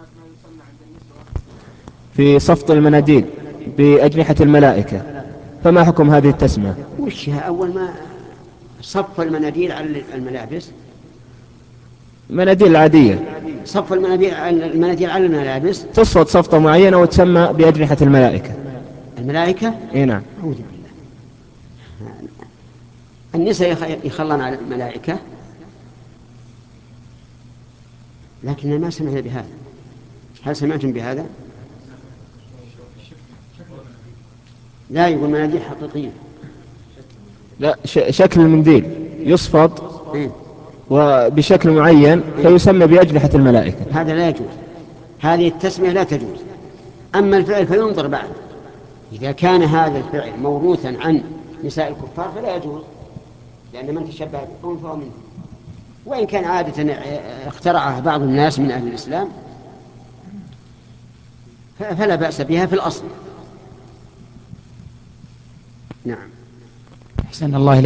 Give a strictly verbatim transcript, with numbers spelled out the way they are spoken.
في صفط المناديل بأجنحة الملائكة، فما حكم هذه التسمية؟ وشها أول ما صف المناديل على الملابس، مناديل العادية، صف المناديل المناديل على الملابس تصفط صفطة معينة وتسمى بأجنحة الملائكة. الملائكة. إيه نعم. أعوذ بالله. النساء يخلون على الملائكة، لكن ما سمعنا بهذا. هل سمعتم بهذا؟ لا، يقول مناديل حقيقية. لا، شكل المنديل يصفط إيه؟ وبشكل معين فيسمى بأجنحة الملائكة. هذا لا يجوز، هذه التسمية لا تجوز. أما الفعل فينظر بعد، إذا كان هذا الفعل موروثا عن نساء الكفار فلا يجوز، لأن من تشبه بهم فهو منهم. وإن كان عادة اخترعها بعض الناس من أهل الإسلام فلا بأس بها في الأصل. نعم. أحسن الله إليك.